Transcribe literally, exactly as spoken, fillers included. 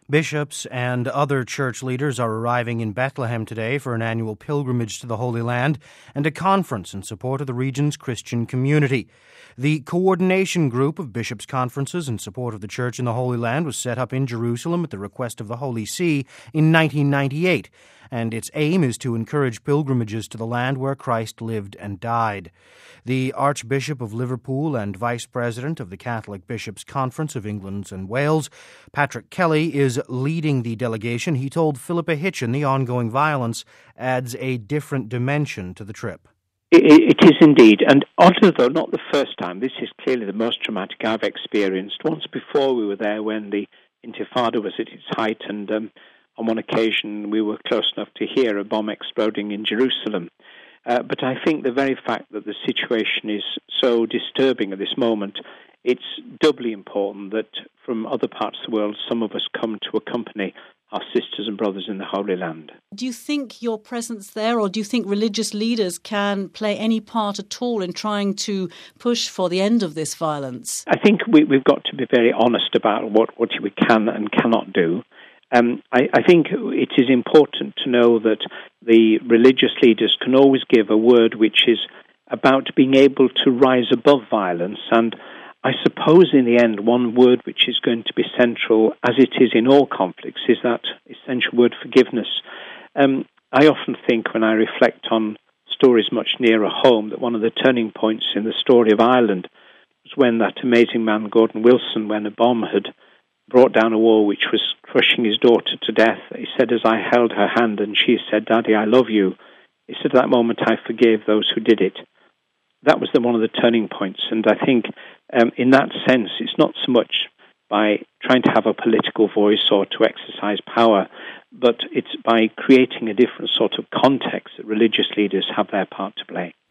Bishops and other church leaders are arriving in Bethlehem today for an annual pilgrimage to the Holy Land and a conference in support of the region's Christian community. The Coordination Group of Bishops' Conferences in support of the Church in the Holy Land was set up in Jerusalem at the request of the Holy See in nineteen ninety-eight, and its aim is to encourage pilgrimages to the land where Christ lived and died. The Archbishop of Liverpool and Vice President of the Catholic Bishops' Conference of England and Wales, Patrick Kelly, is leading the delegation. He told Philippa Hitchin the ongoing violence adds a different dimension to the trip. It, it is indeed, and although not the first time, this is clearly the most traumatic I've experienced. Once before we were there when the Intifada was at its height, and um, on one occasion we were close enough to hear a bomb exploding in Jerusalem. Uh, but I think the very fact that the situation is so disturbing at this moment, it's doubly important that from other parts of the world some of us come to accompany our sisters and brothers in the Holy Land. Do you think your presence there, or do you think religious leaders can play any part at all in trying to push for the end of this violence? I think we, we've got to be very honest about what, what we can and cannot do. Um, I, I think it is important to know that the religious leaders can always give a word which is about being able to rise above violence, and I suppose in the end one word which is going to be central, as it is in all conflicts, is that essential word forgiveness. Um, I often think when I reflect on stories much nearer home that one of the turning points in the story of Ireland was when that amazing man Gordon Wilson, when a bomb had brought down a wall which was crushing his daughter to death, he said, as I held her hand and she said, "Daddy, I love you," he said, at that moment I forgave those who did it. That was the, one of the turning points, and I think um, in that sense it's not so much by trying to have a political voice or to exercise power, but it's by creating a different sort of context that religious leaders have their part to play.